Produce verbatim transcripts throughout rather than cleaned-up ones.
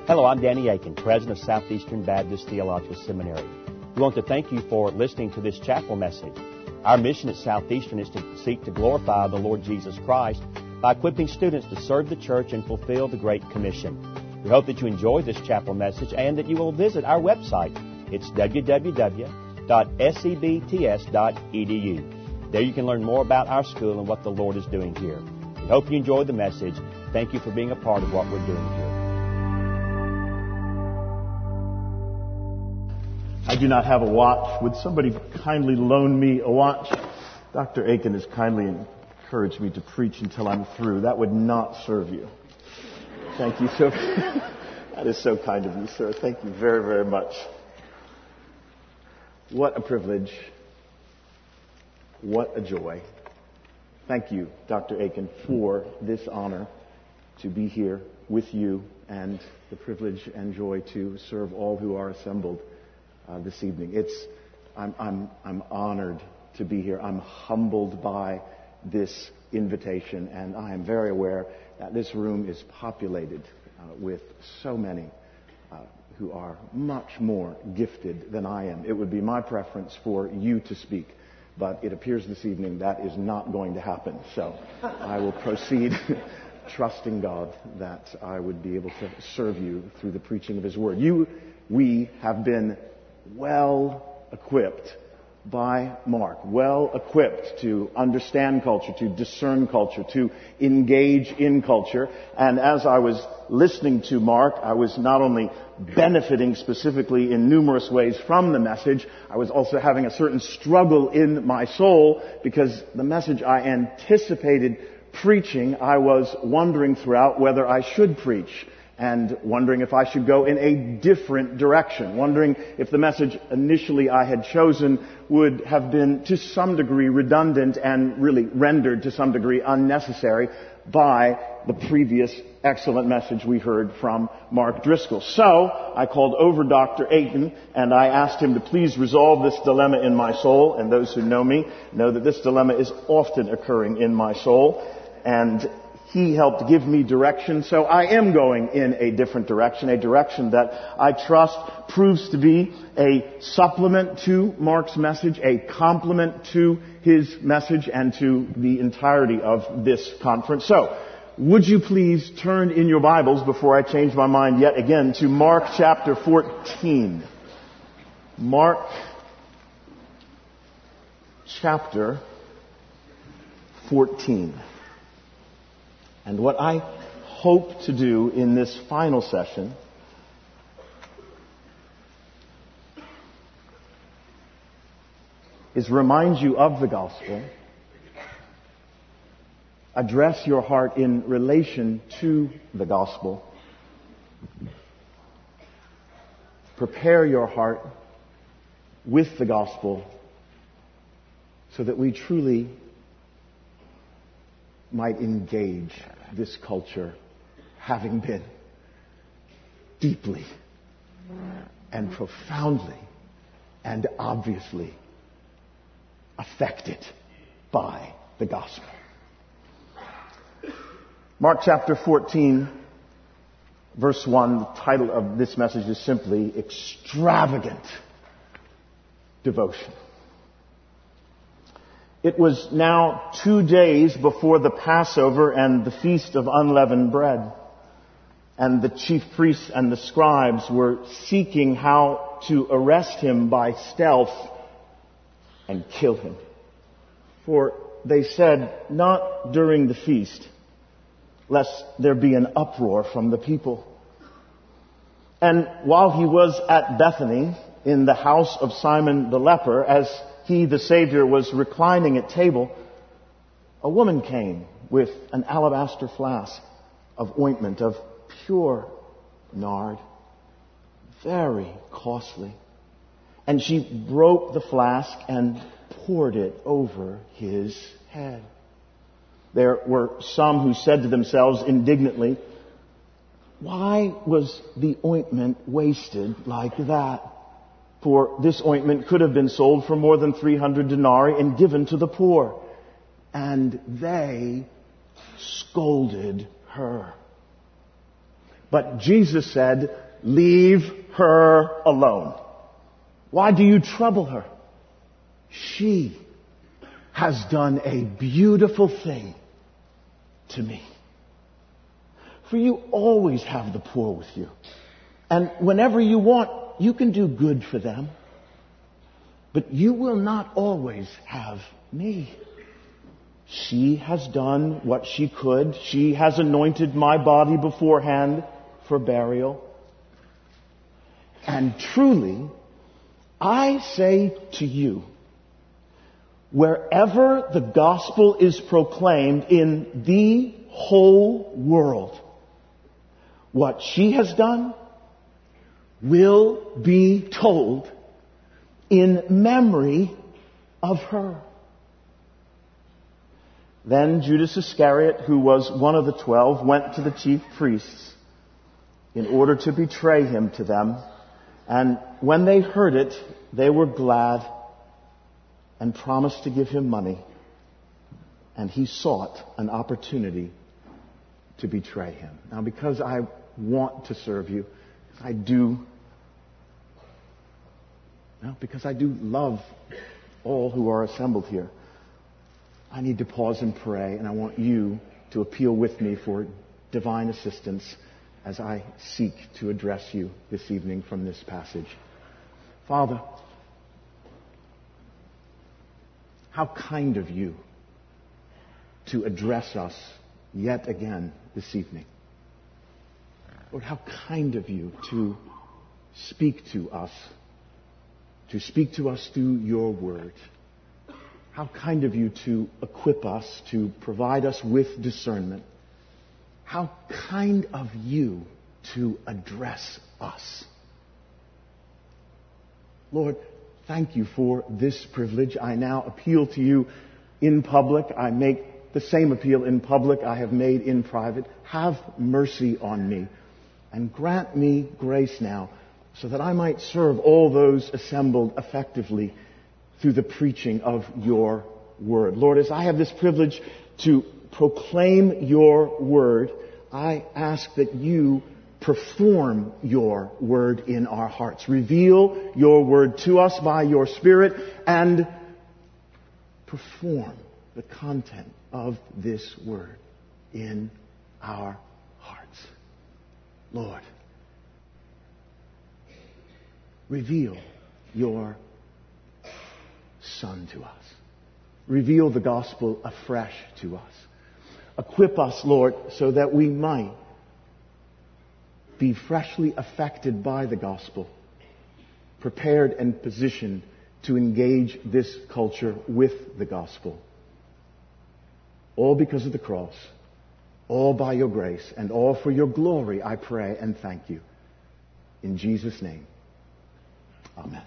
Hello, I'm Danny Aiken, President of Southeastern Baptist Theological Seminary. We want to thank you for listening to this chapel message. Our mission at Southeastern is to seek to glorify the Lord Jesus Christ by equipping students to serve the church and fulfill the Great Commission. We hope that you enjoy this chapel message and that you will visit our website. It's w w w dot s e b t s dot e d u. There you can learn more about our school and what the Lord is doing here. We hope you enjoyed the message. Thank you for being a part of what we're doing here. I do not have a watch. Would somebody kindly loan me a watch? Doctor Aiken has kindly encouraged me to preach until I'm through. That would not serve you. Thank you so That is so kind of you, sir. Thank you very, very much. What a privilege. What a joy. Thank you, Doctor Aiken, for this honor to be here with you and the privilege and joy to serve all who are assembled Uh, this evening. It's, I'm, I'm, I'm honored to be here. I'm humbled by this invitation, and I am very aware that this room is populated uh, with so many uh, who are much more gifted than I am. It would be my preference for you to speak, but it appears this evening that is not going to happen. So I will proceed trusting God that I would be able to serve you through the preaching of His Word. You, we have been well equipped by Mark, well equipped to understand culture, to discern culture, to engage in culture. And as I was listening to Mark, I was not only benefiting specifically in numerous ways from the message, I was also having a certain struggle in my soul because the message I anticipated preaching, I was wondering throughout whether I should preach. And wondering if I should go in a different direction. Wondering if the message initially I had chosen would have been to some degree redundant and really rendered to some degree unnecessary by the previous excellent message we heard from Mark Driscoll. So I called over Doctor Aiken and I asked him to please resolve this dilemma in my soul. And those who know me know that this dilemma is often occurring in my soul. And he helped give me direction, so I am going in a different direction, a direction that I trust proves to be a supplement to Mark's message, a complement to his message, and to the entirety of this conference. So, would you please turn in your Bibles, before I change my mind yet again, to Mark chapter fourteen. Mark chapter fourteen. And what I hope to do in this final session is remind you of the gospel, address your heart in relation to the gospel, prepare your heart with the gospel so that we truly might engage this culture, having been deeply and profoundly and obviously affected by the gospel. Mark chapter fourteen, verse one, the title of this message is simply Extravagant Devotion. It was now two days before the Passover and the Feast of Unleavened Bread. And the chief priests and the scribes were seeking how to arrest him by stealth and kill him. For they said, not during the feast, lest there be an uproar from the people. And while he was at Bethany, in the house of Simon the leper, as he, the Savior, was reclining at table, a woman came with an alabaster flask of ointment of pure nard, very costly. And she broke the flask and poured it over his head. There were some who said to themselves indignantly, why was the ointment wasted like that? For this ointment could have been sold for more than three hundred denarii and given to the poor. And they scolded her. But Jesus said, leave her alone. Why do you trouble her? She has done a beautiful thing to me. For you always have the poor with you. And whenever you want, you can do good for them. But you will not always have me. She has done what she could. She has anointed my body beforehand for burial. And truly, I say to you, wherever the gospel is proclaimed in the whole world, what she has done will be told in memory of her. Then Judas Iscariot, who was one of the twelve, went to the chief priests in order to betray him to them. And when they heard it, they were glad and promised to give him money. And he sought an opportunity to betray him. Now, because I want to serve you, I do, well, because I do love all who are assembled here, I need to pause and pray, and I want you to appeal with me for divine assistance as I seek to address you this evening from this passage. Father, how kind of you to address us yet again this evening. Lord, how kind of you to speak to us, to speak to us through your word. How kind of you to equip us, to provide us with discernment. How kind of you to address us. Lord, thank you for this privilege. I now appeal to you in public. I make the same appeal in public I have made in private. Have mercy on me and grant me grace now so that I might serve all those assembled effectively through the preaching of your word. Lord, as I have this privilege to proclaim your word, I ask that you perform your word in our hearts. Reveal your word to us by your Spirit and perform the content of this word in our hearts. Lord, reveal your Son to us. Reveal the gospel afresh to us. Equip us, Lord, so that we might be freshly affected by the gospel, prepared and positioned to engage this culture with the gospel. All because of the cross, all by your grace, and all for your glory, I pray and thank you. In Jesus' name, amen.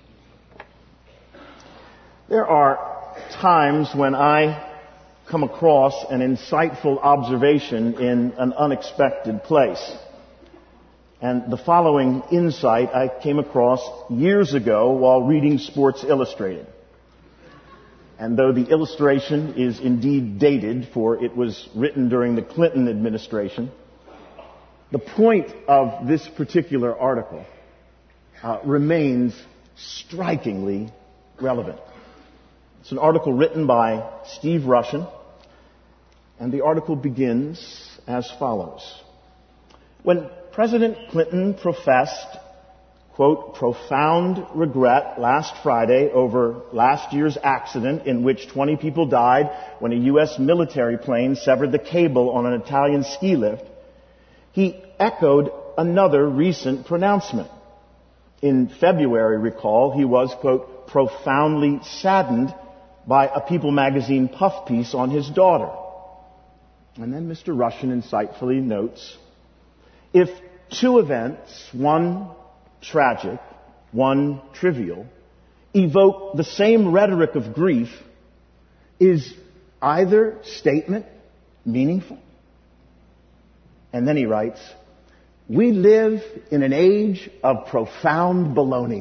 There are times when I come across an insightful observation in an unexpected place. And the following insight I came across years ago while reading Sports Illustrated. And though the illustration is indeed dated, for it was written during the Clinton administration, the point of this particular article uh, remains strikingly relevant. It's an article written by Steve Rushin, and the article begins as follows. When President Clinton professed, quote, profound regret last Friday over last year's accident in which twenty people died when a U S military plane severed the cable on an Italian ski lift, he echoed another recent pronouncement. In February, recall, he was, quote, profoundly saddened by a People magazine puff piece on his daughter. And then Mister Rushin insightfully notes, if two events, one tragic, one trivial, evoke the same rhetoric of grief, is either statement meaningful? And then he writes, we live in an age of profound baloney.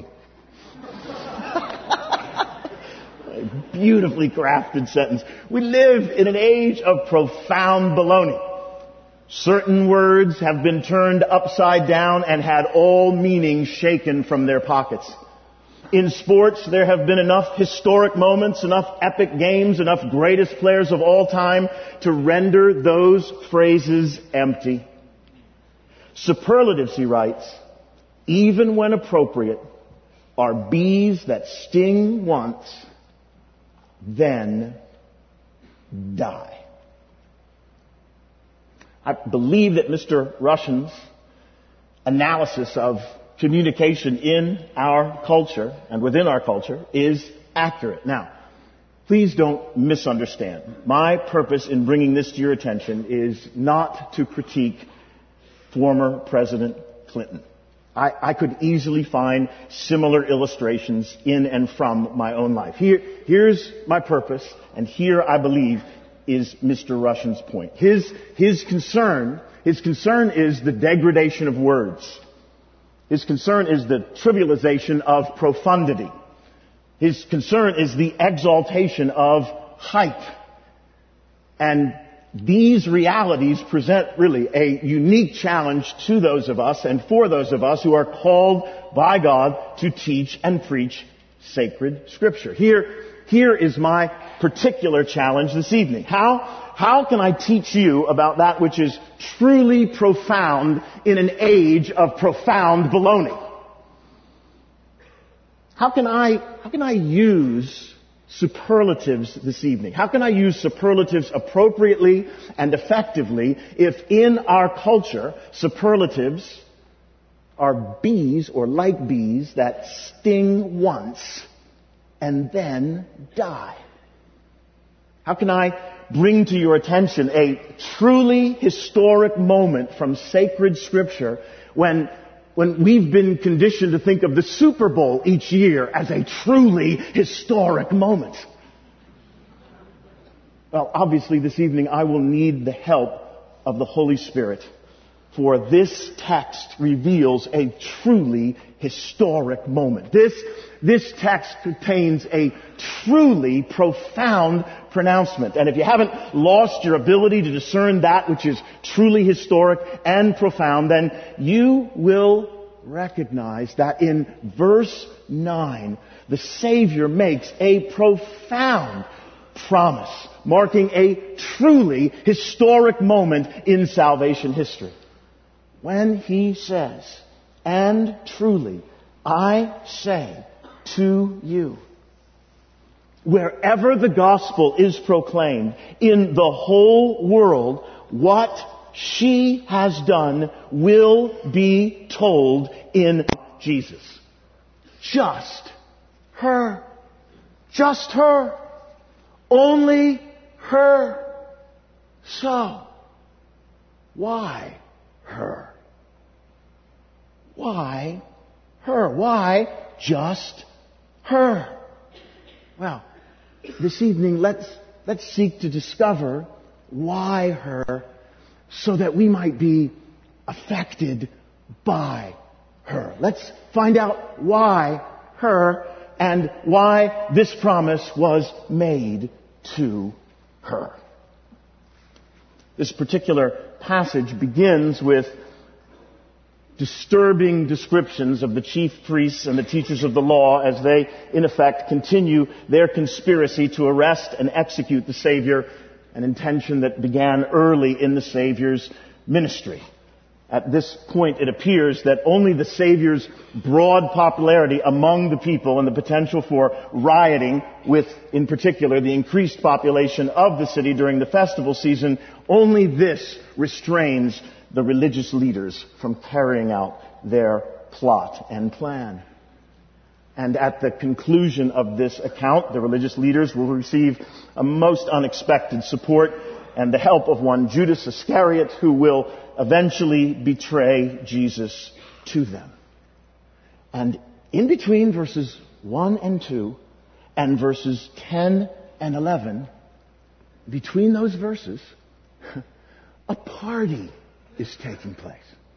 Beautifully crafted sentence. We live in an age of profound baloney. Certain words have been turned upside down and had all meaning shaken from their pockets. In sports, there have been enough historic moments, enough epic games, enough greatest players of all time to render those phrases empty. Superlatives, he writes, even when appropriate, are bees that sting once, then die. I believe that Mister Russian's analysis of communication in our culture and within our culture is accurate. Now, please don't misunderstand. My purpose in bringing this to your attention is not to critique former President Clinton. I, I could easily find similar illustrations in and from my own life. Here, here's my purpose, and here I believe is Mister Russian's point. His, his concern, his concern is the degradation of words. His concern is the trivialization of profundity. His concern is the exaltation of hype. And these realities present really a unique challenge to those of us and for those of us who are called by God to teach and preach sacred Scripture. Here, here is my particular challenge this evening. How, how can I teach you about that which is truly profound in an age of profound baloney? How can I, how can I use superlatives this evening? How can I use superlatives appropriately and effectively if in our culture superlatives are bees or like bees that sting once and then die? How can I bring to your attention a truly historic moment from sacred Scripture when when we've been conditioned to think of the Super Bowl each year as a truly historic moment? Well, obviously this evening I will need the help of the Holy Spirit, for this text reveals a truly historic moment. This, this text contains a truly profound pronouncement. And if you haven't lost your ability to discern that which is truly historic and profound, then you will recognize that in verse nine, the Savior makes a profound promise, marking a truly historic moment in salvation history. When he says, "And truly, I say to you, wherever the gospel is proclaimed in the whole world, what she has done will be told in Jesus." Just her. Just her. Only her. So, why her? Why her? Why just her? Well, this evening let's let's seek to discover why her, so that we might be affected by her. Let's find out why her and why this promise was made to her. This particular passage begins with disturbing descriptions of the chief priests and the teachers of the law as they, in effect, continue their conspiracy to arrest and execute the Savior, an intention that began early in the Savior's ministry. At this point, it appears that only the Savior's broad popularity among the people and the potential for rioting with, in particular, the increased population of the city during the festival season, only this restrains the religious leaders from carrying out their plot and plan. And at the conclusion of this account, the religious leaders will receive a most unexpected support and the help of one Judas Iscariot, who will eventually betray Jesus to them. And in between verses one and two and verses ten and eleven, between those verses, a party is taking place.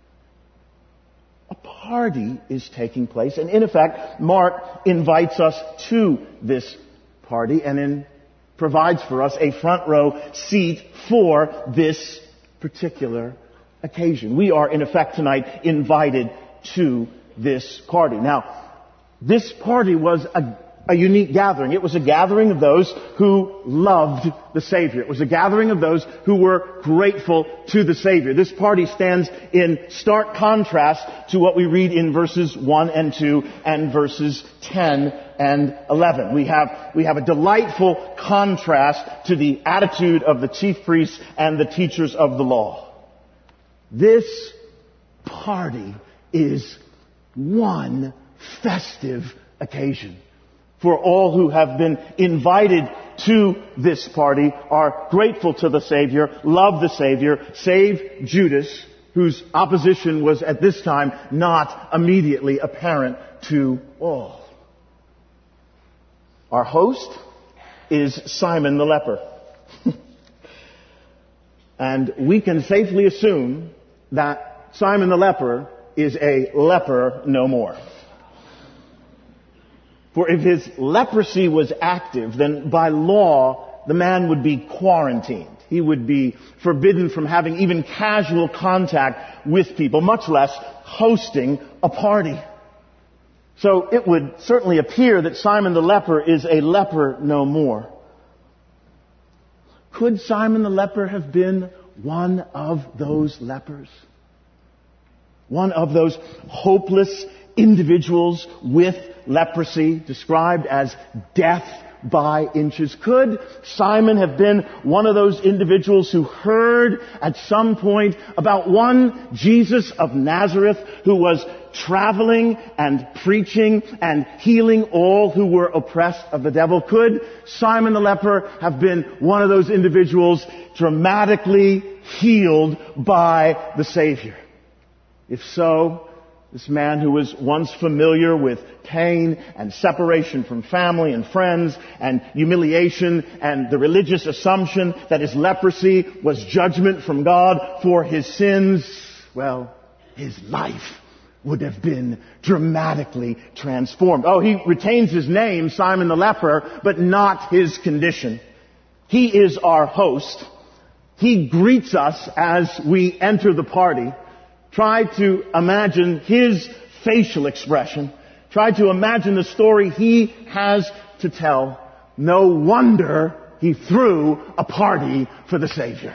A party is taking place. And in effect, Mark invites us to this party and in, provides for us a front row seat for this particular occasion. We are, in effect, tonight invited to this party. Now, this party was a, a unique gathering. It was a gathering of those who loved the Savior. It was a gathering of those who were grateful to the Savior. This party stands in stark contrast to what we read in verses one and two and verses ten and eleven. We have, we have a delightful contrast to the attitude of the chief priests and the teachers of the law. This party is one festive occasion. For all who have been invited to this party are grateful to the Savior, love the Savior, save Judas, whose opposition was at this time not immediately apparent to all. Our host is Simon the leper. And we can safely assume that Simon the leper is a leper no more. For if his leprosy was active, then by law, the man would be quarantined. He would be forbidden from having even casual contact with people, much less hosting a party. So it would certainly appear that Simon the leper is a leper no more. Could Simon the leper have been one of those lepers? One of those hopeless individuals with leprosy, described as death by inches. Could Simon have been one of those individuals who heard at some point about one Jesus of Nazareth who was traveling and preaching and healing all who were oppressed of the devil? Could Simon the leper have been one of those individuals dramatically healed by the Savior? If so, this man who was once familiar with pain and separation from family and friends and humiliation and the religious assumption that his leprosy was judgment from God for his sins, well, his life would have been dramatically transformed. Oh, he retains his name, Simon the leper, but not his condition. He is our host. He greets us as we enter the party. Try to imagine his facial expression. Try to imagine the story he has to tell. No wonder he threw a party for the Savior.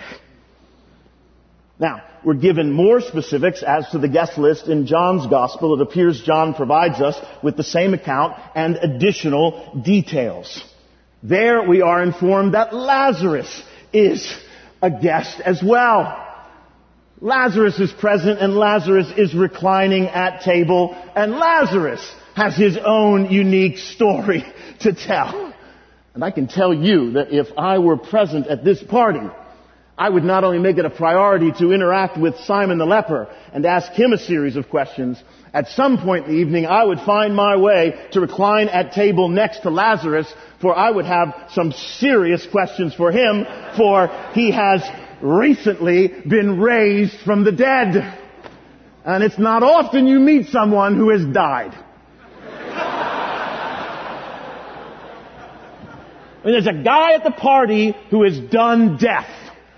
Now, we're given more specifics as to the guest list in John's Gospel. It appears John provides us with the same account and additional details. There we are informed that Lazarus is a guest as well. Lazarus is present, and Lazarus is reclining at table, and Lazarus has his own unique story to tell. And I can tell you that if I were present at this party, I would not only make it a priority to interact with Simon the leper and ask him a series of questions. At some point in the evening, I would find my way to recline at table next to Lazarus, for I would have some serious questions for him, for he has recently been raised from the dead. And it's not often you meet someone who has died. I mean, there's a guy at the party who has done death.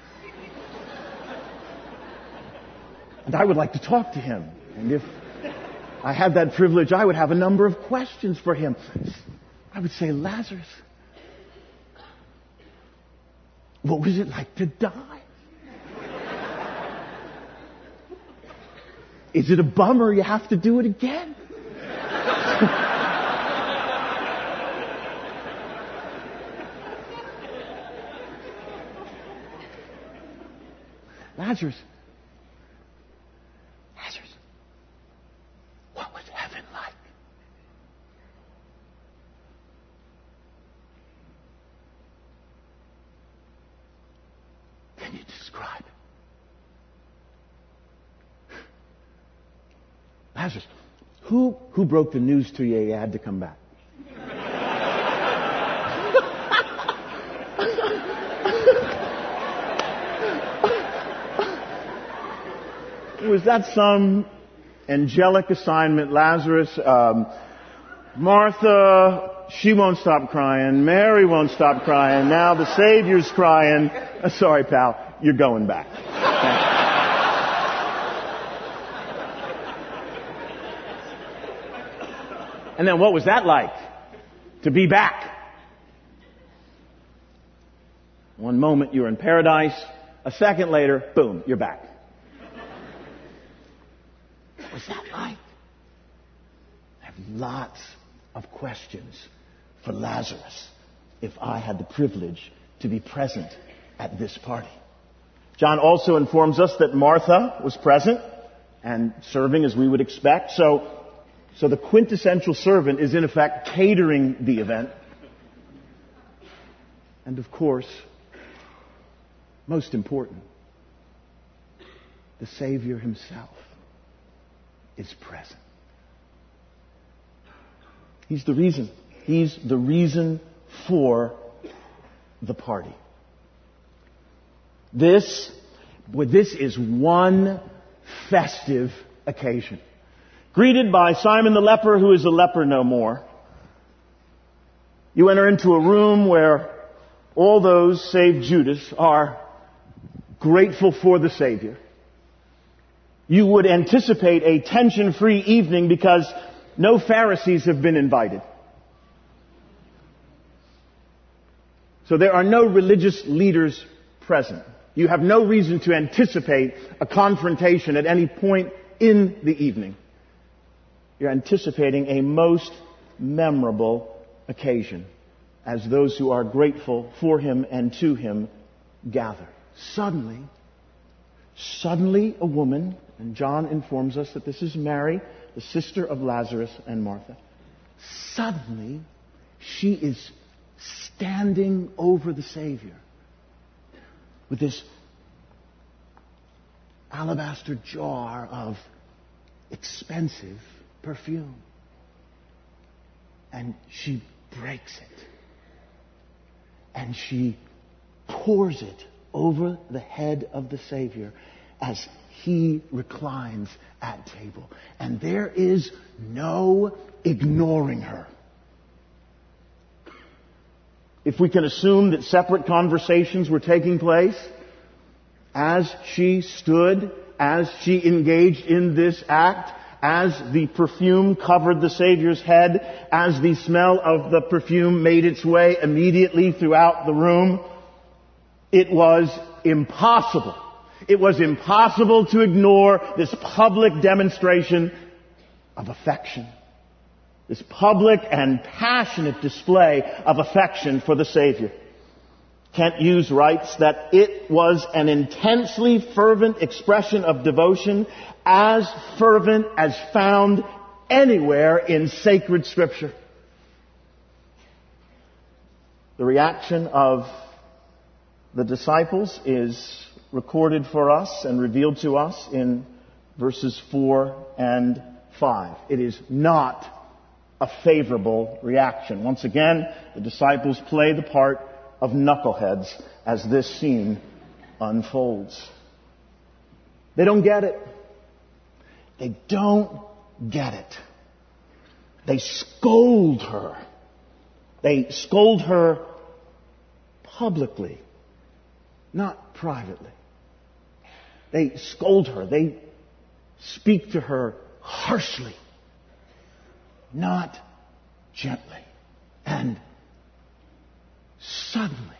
And I would like to talk to him. And if I had that privilege, I would have a number of questions for him. I would say, Lazarus, what was it like to die? Is it a bummer you have to do it again? Lazarus, Lazarus, what was heaven like? Can you describe it? Lazarus, who, who broke the news to you you had to come back? Was that some angelic assignment? Lazarus, um, Martha, she won't stop crying. Mary won't stop crying. Now the Savior's crying. Uh, sorry, pal, you're going back. And then what was that like? To be back. One moment you're in paradise. A second later, boom, you're back. What was that like? I have lots of questions for Lazarus if I had the privilege to be present at this party. John also informs us that Martha was present and serving as we would expect. So, so the quintessential servant is in effect catering the event. And of course, most important, the Savior himself is present. He's the reason. He's the reason for the party. This, well, this is one festive occasion. Greeted by Simon the leper, who is a leper no more. You enter into a room where all those, save Judas, are grateful for the Savior. You would anticipate a tension-free evening because no Pharisees have been invited. So there are no religious leaders present. You have no reason to anticipate a confrontation at any point in the evening. You're anticipating a most memorable occasion as those who are grateful for him and to him gather. Suddenly, suddenly a woman, and John informs us that this is Mary, the sister of Lazarus and Martha. Suddenly, she is standing over the Savior with this alabaster jar of expensive perfume. And she breaks it. And she pours it over the head of the Savior as he reclines at table. And there is no ignoring her. If we can assume that separate conversations were taking place as she stood, as she engaged in this act, as the perfume covered the Savior's head, as the smell of the perfume made its way immediately throughout the room, it was impossible. It was impossible to ignore this public demonstration of affection. This public and passionate display of affection for the Savior. Kent Hughes writes that it was an intensely fervent expression of devotion, as fervent as found anywhere in sacred Scripture. The reaction of the disciples is recorded for us and revealed to us in verses four and five. It is not a favorable reaction. Once again, the disciples play the part of knuckleheads as this scene unfolds. They don't get it. They don't get it. They scold her. They scold her publicly, not privately. They scold her. They speak to her harshly, not gently. And suddenly,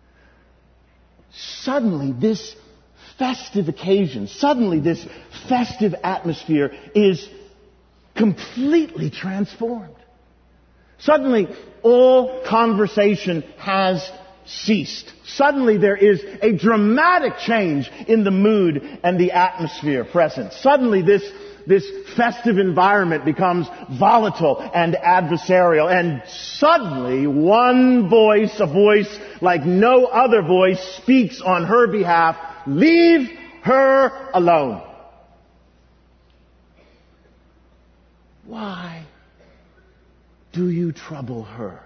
suddenly this festive occasion, suddenly this festive atmosphere is completely transformed. Suddenly, all conversation has ceased. Suddenly there is a dramatic change in the mood and the atmosphere present. Suddenly this This festive environment becomes volatile and adversarial. And suddenly one voice, a voice like no other voice, speaks on her behalf. Leave her alone. Why do you trouble her?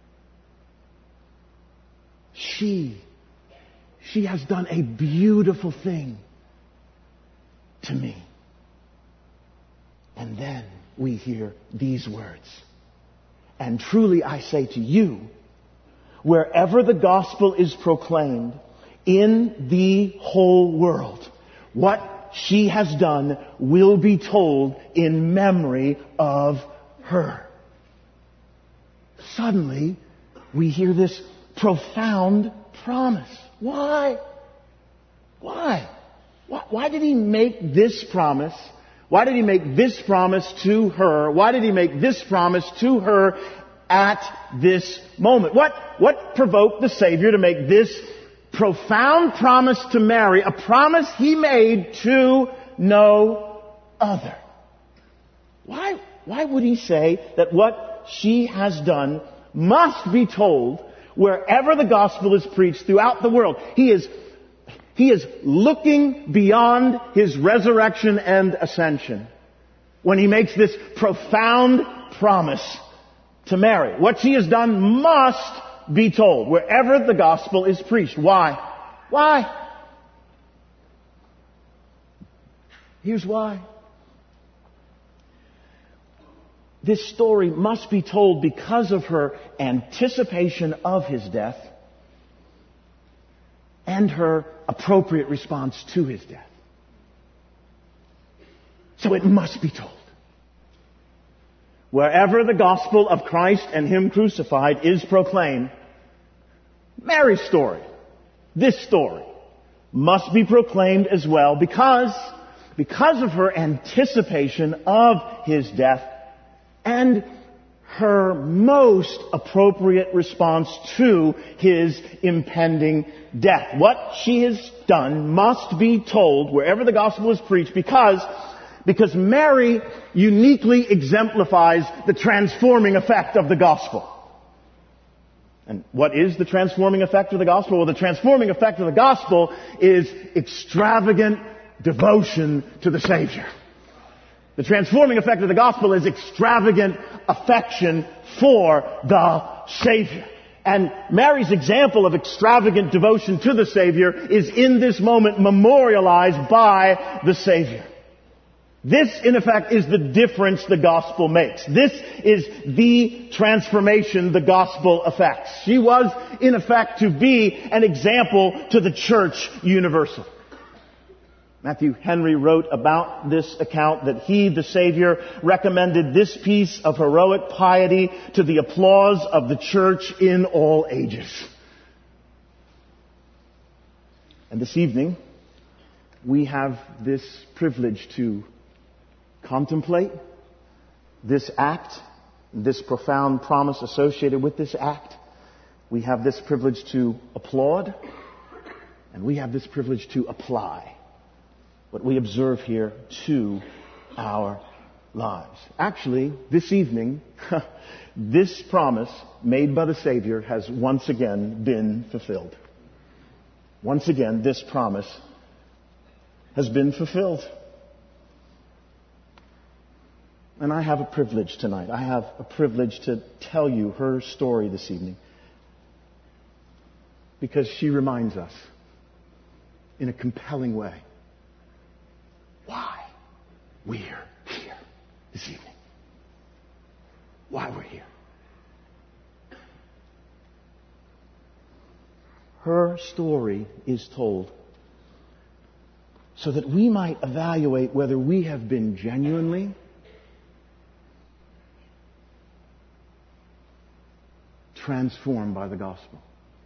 She, she has done a beautiful thing to me. And then we hear these words. And truly I say to you, wherever the gospel is proclaimed in the whole world, what she has done will be told in memory of her. suddenly we hear this profound promise. Why? Why? Why, why did he make this promise? Why did he make this promise to her? Why did he make this promise to her at this moment? What, what provoked the Savior to make this profound promise to Mary, a promise he made to no other? Why, why would he say that what she has done must be told wherever the gospel is preached throughout the world? He is, he is looking beyond his resurrection and ascension when he makes this profound promise to Mary. What she has done must be told wherever the gospel is preached. Why? Why? Here's why. This story must be told because of her anticipation of his death and her appropriate response to his death. So it must be told. Wherever the gospel of Christ and him crucified is proclaimed, Mary's story, this story, must be proclaimed as well because, because of her anticipation of his death and her most appropriate response to his impending death. What she has done must be told wherever the gospel is preached because Because Mary uniquely exemplifies the transforming effect of the gospel. And what is the transforming effect of the gospel? Well, the transforming effect of the gospel is extravagant devotion to the Savior. The transforming effect of the gospel is extravagant affection for the Savior. And Mary's example of extravagant devotion to the Savior is in this moment memorialized by the Savior. This, in effect, is the difference the gospel makes. This is the transformation the gospel affects. She was, in effect, to be an example to the church universal. Matthew Henry wrote about this account that he, the Savior, recommended this piece of heroic piety to the applause of the church in all ages. And this evening, we have this privilege to contemplate this act, this profound promise associated with this act. We have this privilege to applaud, and we have this privilege to apply what we observe here to our lives. Actually, this evening, this promise made by the Savior has once again been fulfilled. Once again, this promise has been fulfilled. And I have a privilege tonight. I have a privilege to tell you her story this evening. Because she reminds us in a compelling way why we're here this evening. Why we're here. Her story is told so that we might evaluate whether we have been genuinely transformed by the gospel.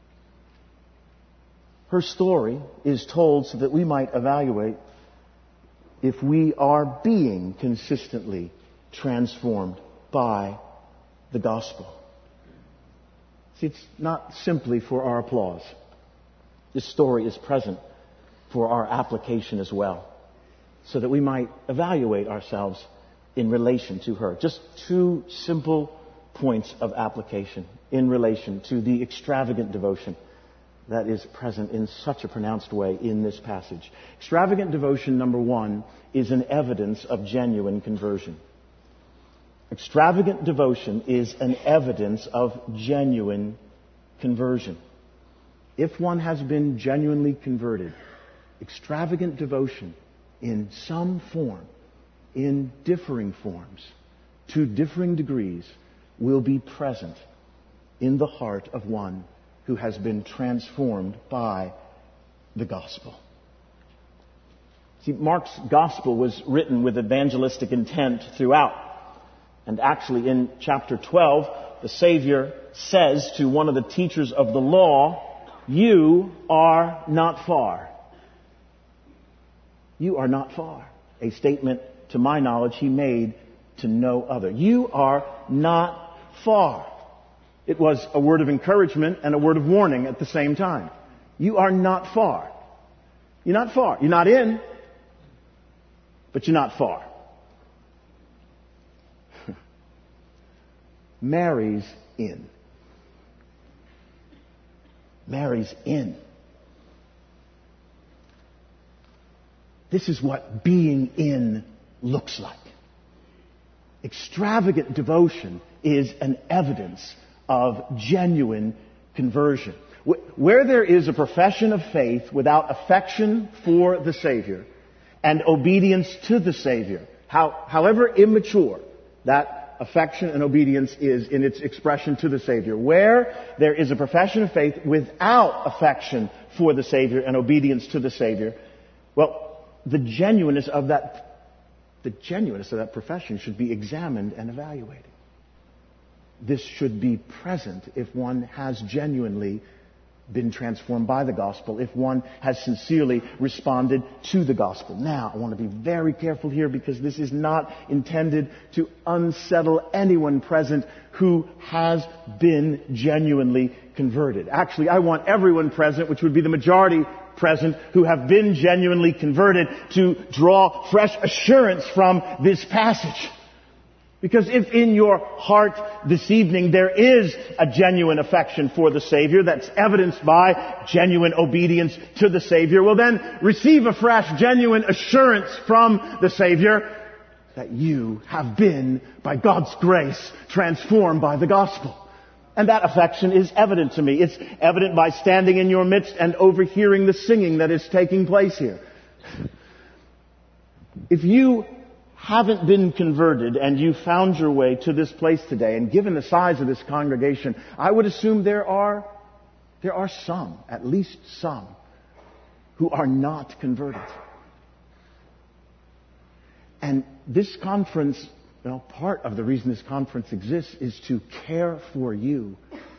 Her story is told so that we might evaluate if we are being consistently transformed by the gospel. See, it's not simply for our applause. This story is present for our application as well, so that we might evaluate ourselves in relation to her. Just two simple points of application in relation to the extravagant devotion that is present in such a pronounced way in this passage. Extravagant devotion, number one, is an evidence of genuine conversion. Extravagant devotion is an evidence of genuine conversion. If one has been genuinely converted, extravagant devotion in some form, in differing forms, to differing degrees, will be present in the heart of one who has been transformed by the gospel. See, Mark's gospel was written with evangelistic intent throughout. And actually in chapter twelve, the Savior says to one of the teachers of the law, "You are not far." You are not far. A statement, to my knowledge, he made to no other. You are not far. It was a word of encouragement and a word of warning at the same time. You are not far. You're not far. You're not in, but you're not far. Mary's in. Mary's in. This is what being in looks like. Extravagant devotion is an evidence of genuine conversion. Where there is a profession of faith without affection for the Savior and obedience to the Savior, how, however immature that affection and obedience is in its expression to the Savior, where there is a profession of faith without affection for the Savior and obedience to the Savior, well, the genuineness of that The genuineness of that profession should be examined and evaluated. This should be present if one has genuinely been transformed by the gospel, if one has sincerely responded to the gospel. Now, I want to be very careful here because this is not intended to unsettle anyone present who has been genuinely converted. Actually, I want everyone present, which would be the majority present, who have been genuinely converted, to draw fresh assurance from this passage. Because if in your heart this evening there is a genuine affection for the Savior that's evidenced by genuine obedience to the Savior, well then receive a fresh, genuine assurance from the Savior that you have been, by God's grace, transformed by the gospel. And that affection is evident to me. It's evident by standing in your midst and overhearing the singing that is taking place here. If you haven't been converted and you found your way to this place today, and given the size of this congregation, I would assume there are, there are some, at least some, who are not converted. And this conference, well, part of the reason this conference exists is to care for you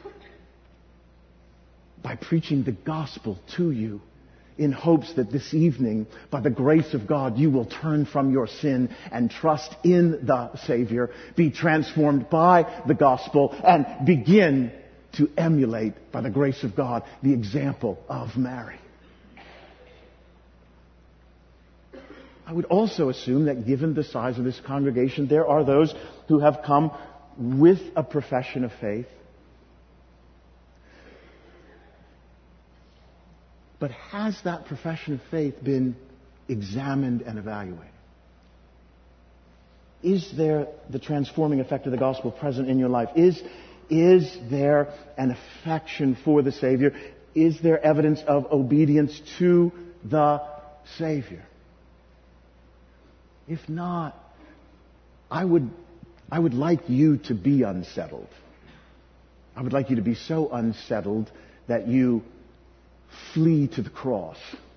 by preaching the gospel to you, in hopes that this evening, by the grace of God, you will turn from your sin and trust in the Savior, be transformed by the gospel, and begin to emulate, by the grace of God, the example of Mary. I would also assume that given the size of this congregation, there are those who have come with a profession of faith, but has that profession of faith been examined and evaluated? Is there the transforming effect of the gospel present in your life? Is, is there an affection for the Savior? Is there evidence of obedience to the Savior? If not, I would, I would like you to be unsettled. I would like you to be so unsettled that you flee to the cross.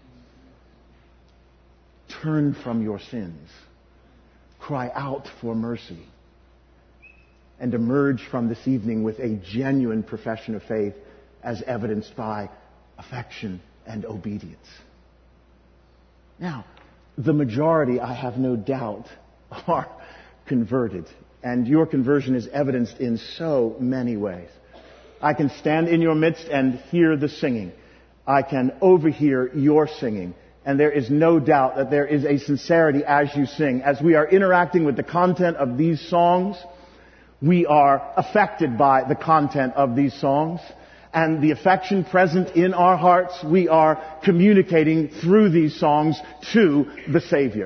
Turn from your sins. Cry out for mercy. And emerge from this evening with a genuine profession of faith as evidenced by affection and obedience. Now, the majority, I have no doubt, are converted. And your conversion is evidenced in so many ways. I can stand in your midst and hear the singing. I can overhear your singing. And there is no doubt that there is a sincerity as you sing. As we are interacting with the content of these songs, we are affected by the content of these songs. And the affection present in our hearts, we are communicating through these songs to the Savior.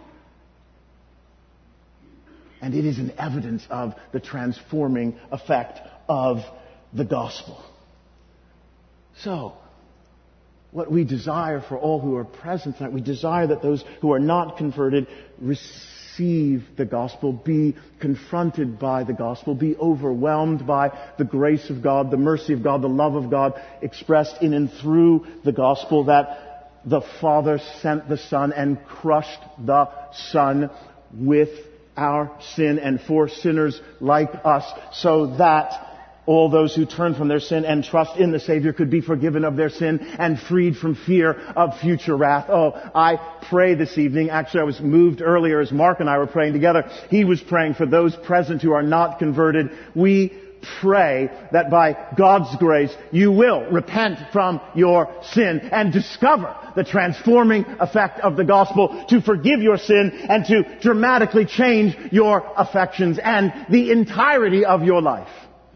And it is an evidence of the transforming effect of the gospel. So, what we desire for all who are present tonight, we desire that those who are not converted receive the gospel, be confronted by the gospel, be overwhelmed by the grace of God, the mercy of God, the love of God expressed in and through the gospel, that the Father sent the Son and crushed the Son with our sin and for sinners like us, so that all those who turn from their sin and trust in the Savior could be forgiven of their sin and freed from fear of future wrath. Oh, I pray this evening. Actually, I was moved earlier as Mark and I were praying together. He was praying for those present who are not converted. We pray that by God's grace you will repent from your sin and discover the transforming effect of the gospel to forgive your sin and to dramatically change your affections and the entirety of your life.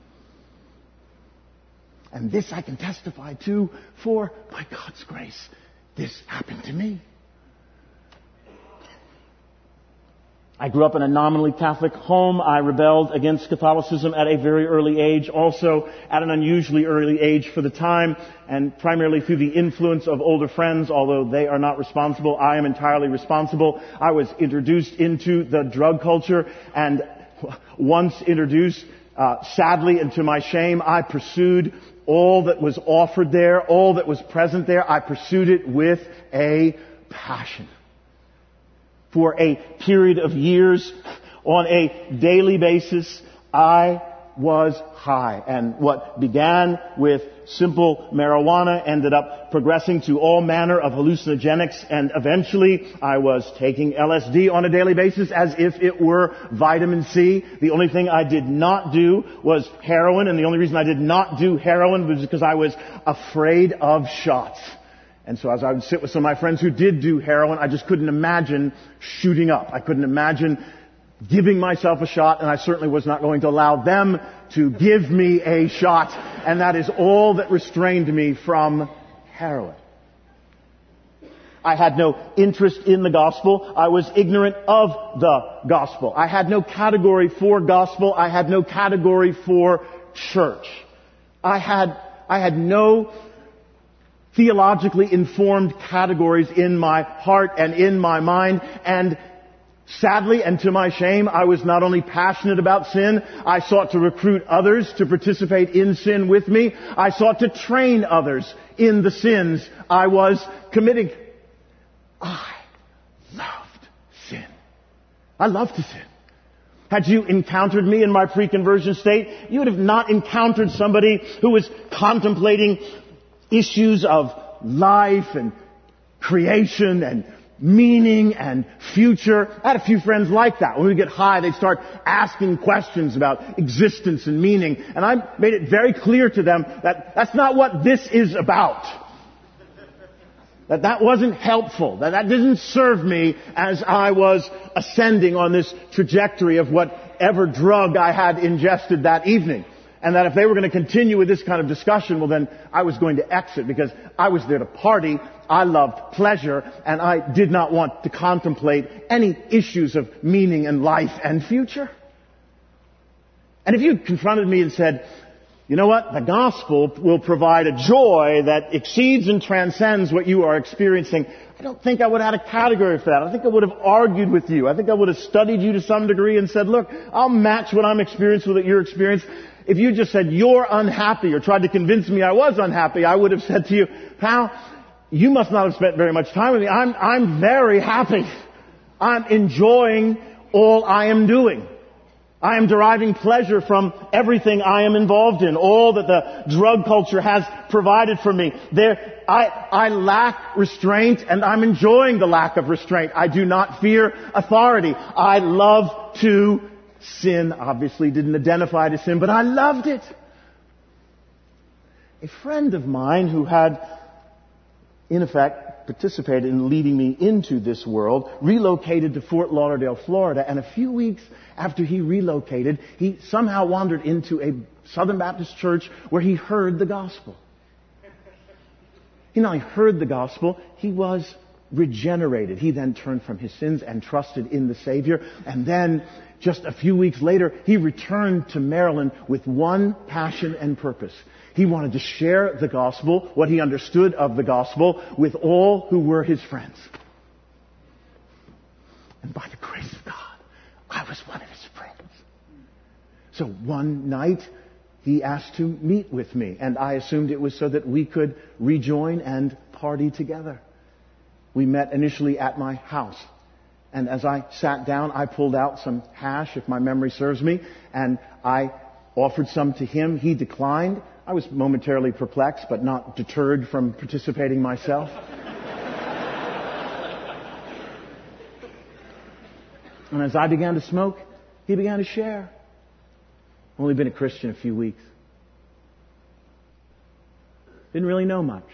And this I can testify to, for by God's grace, this happened to me. I grew up in a nominally Catholic home. I rebelled against Catholicism at a very early age, also at an unusually early age for the time, and primarily through the influence of older friends, although they are not responsible. I am entirely responsible. I was introduced into the drug culture, and once introduced, uh, sadly and to my shame, I pursued all that was offered there, all that was present there. I pursued it with a passion. For a period of years, on a daily basis, I was high. And what began with simple marijuana ended up progressing to all manner of hallucinogenics, and eventually I was taking L S D on a daily basis as if it were vitamin C. The only thing I did not do was heroin, and the only reason I did not do heroin was because I was afraid of shots. And so as I would sit with some of my friends who did do heroin, I just couldn't imagine shooting up. I couldn't imagine giving myself a shot, and I certainly was not going to allow them to give me a shot. And that is all that restrained me from heroin. I had no interest in the gospel. I was ignorant of the gospel. I had no category for gospel. I had no category for church. I had, I had no theologically informed categories in my heart and in my mind, and sadly and to my shame, I was not only passionate about sin, I sought to recruit others to participate in sin with me. I sought to train others in the sins I was committing. I loved sin. I loved to sin. Had you encountered me in my pre-conversion state, you would have not encountered somebody who was contemplating issues of life and creation and meaning and future. I had a few friends like that. When we get high, they start asking questions about existence and meaning. And I made it very clear to them that that's not what this is about. That that wasn't helpful. That that didn't serve me as I was ascending on this trajectory of whatever drug I had ingested that evening. And that if they were going to continue with this kind of discussion, well then I was going to exit, because I was there to party, I loved pleasure, and I did not want to contemplate any issues of meaning and life and future. And if you confronted me and said, you know what, the gospel will provide a joy that exceeds and transcends what you are experiencing, I don't think I would have had a category for that. I think I would have argued with you. I think I would have studied you to some degree and said, look, I'll match what I'm experiencing with what you're experiencing. If you just said you're unhappy or tried to convince me I was unhappy, I would have said to you, pal, you must not have spent very much time with me. I'm, I'm very happy. I'm enjoying all I am doing. I am deriving pleasure from everything I am involved in, all that the drug culture has provided for me. There, I, I lack restraint, and I'm enjoying the lack of restraint. I do not fear authority. I love to sin. Obviously didn't identify to sin, but I loved it. A friend of mine who had, in effect, participated in leading me into this world, relocated to Fort Lauderdale, Florida, and a few weeks after he relocated, he somehow wandered into a Southern Baptist church where he heard the gospel. He not only heard the gospel, he was regenerated. He then turned from his sins and trusted in the Savior, and then just a few weeks later, he returned to Maryland with one passion and purpose. He wanted to share the gospel, what he understood of the gospel, with all who were his friends. And by the grace of God, I was one of his friends. So one night, he asked to meet with me, and I assumed it was so that we could rejoin and party together. We met initially at my house. And as I sat down, I pulled out some hash, if my memory serves me, and I offered some to him. He declined. I was momentarily perplexed, but not deterred from participating myself. And as I began to smoke, he began to share. Only been a Christian a few weeks. Didn't really know much.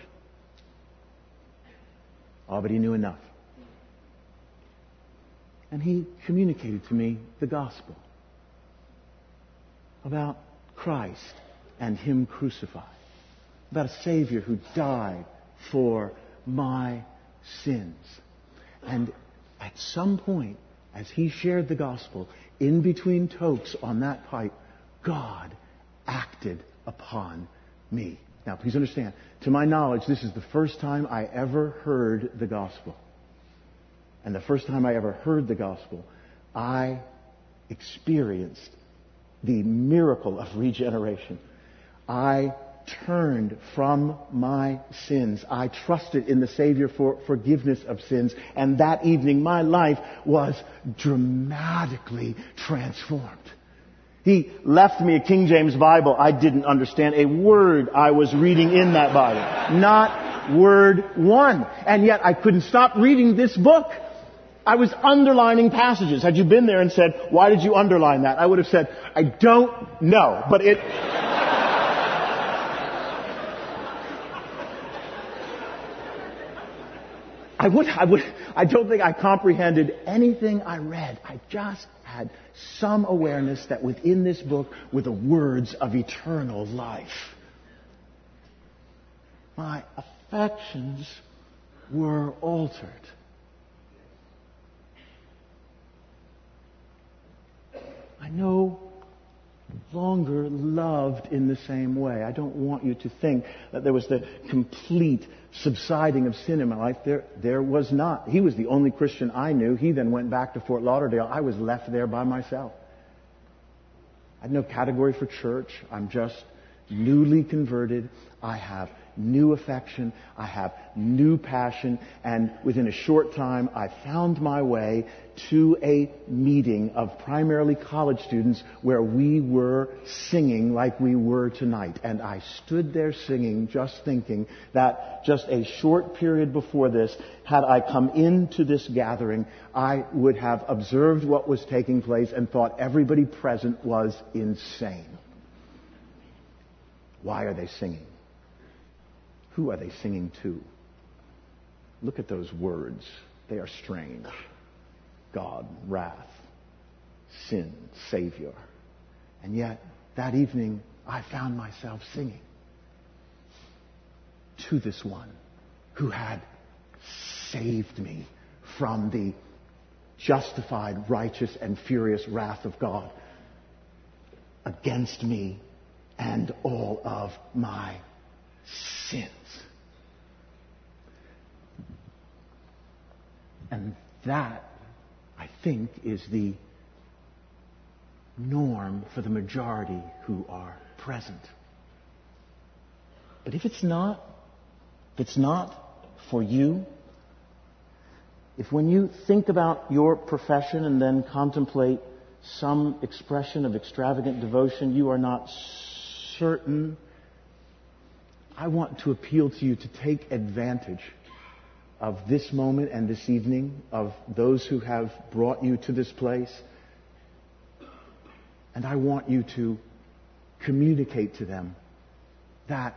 Oh, but he knew enough. And he communicated to me the gospel about Christ and him crucified, about a Savior who died for my sins. And at some point, as he shared the gospel, in between tokes on that pipe, God acted upon me. Now, please understand, to my knowledge, this is the first time I ever heard the gospel. And the first time I ever heard the gospel, I experienced the miracle of regeneration. I turned from my sins. I trusted in the Savior for forgiveness of sins. And that evening, my life was dramatically transformed. He left me a King James Bible. I didn't understand a word I was reading in that Bible. Not word one. And yet I couldn't stop reading this book. I was underlining passages. Had you been there and said, why did you underline that? I would have said, I don't know. But it... I would, I would, I don't think I comprehended anything I read. I just had some awareness that within this book were the words of eternal life. My affections were altered. I no longer loved in the same way. I don't want you to think that there was the complete subsiding of sin in my life. There, there was not. He was the only Christian I knew. He then went back to Fort Lauderdale. I was left there by myself. I had no category for church. I'm just newly converted. I have new affection. I have new passion. And within a short time, I found my way to a meeting of primarily college students where we were singing like we were tonight. And I stood there singing, just thinking that just a short period before this, had I come into this gathering, I would have observed what was taking place and thought everybody present was insane. Why are they singing? Who are they singing to? Look at those words. They are strange. God, wrath, sin, Savior. And yet, that evening, I found myself singing to this one who had saved me from the justified, righteous, and furious wrath of God against me and all of my sins. And that, I think, is the norm for the majority who are present. But if it's not, if it's not for you, if when you think about your profession and then contemplate some expression of extravagant devotion, you are not certain, I want to appeal to you to take advantage of this moment and this evening, of those who have brought you to this place. And I want you to communicate to them that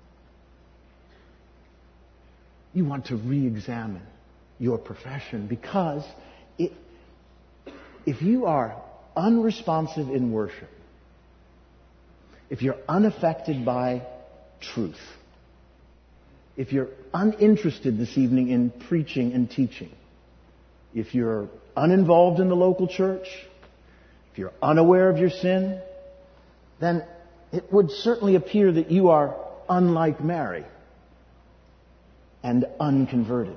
you want to re-examine your profession, because it, if you are unresponsive in worship, if you're unaffected by truth, if you're uninterested this evening in preaching and teaching, if you're uninvolved in the local church, if you're unaware of your sin, then it would certainly appear that you are unlike Mary and unconverted.